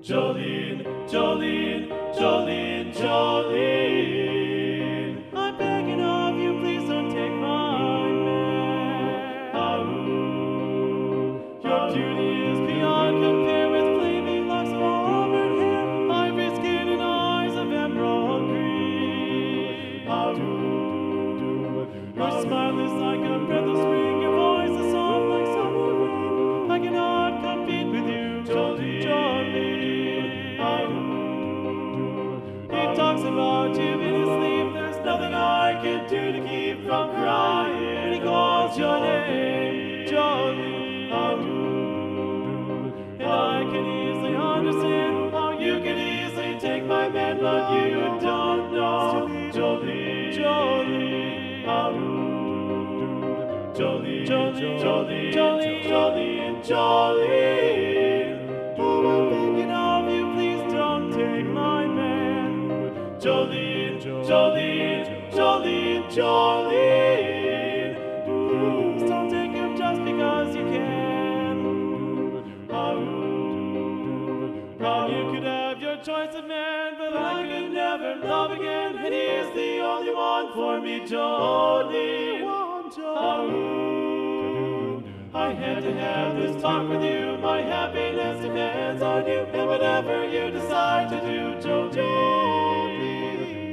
Jolene, Jolene, Jolene, Jolene. I'm begging of you, please don't take my man. Your beauty is beyond compare with flaming locks of auburn hair, ivory skin and eyes of emerald green. Your smile is like a breath of spring, your voice is soft like summer rain. I cannot compete with you, Jolene, Jolene. He talks about you in his sleep, there's nothing I can do to keep from crying. He calls your name, Jolene. And I can easily understand how you can easily take my man, but you don't know, Jolene, Jolene. Jolene, Jolene, Jolene, Jolene, Jolene, Jolene. Oh, I'm begging of you, please don't take my man. Jolene, Jolene, Jolene, Jolene. Please don't take him just because you can. You could have your choice of man, but I could never love again. And he is the only one for me, Jolene. I had to have this talk with you. My happiness depends on you, and whatever you decide to do, Jolene.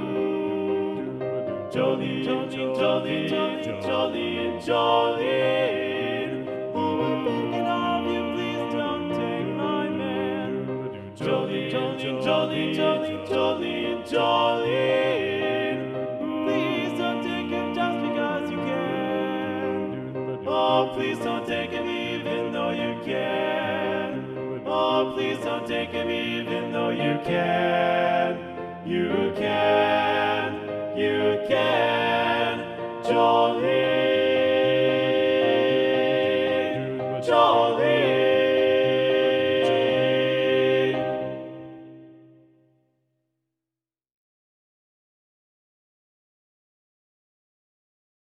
Jolene, Jolene, Jolene, Jolene, Jolene, Jolene. Oh, I'm begging of you, please don't take my man. Jolene, Jolene, Jolene, Jolene, Jolene, Jolene. Please don't take him just because you can. Oh, please don't take him even though you can. Oh, please don't take him even though you can. You can, Jolene.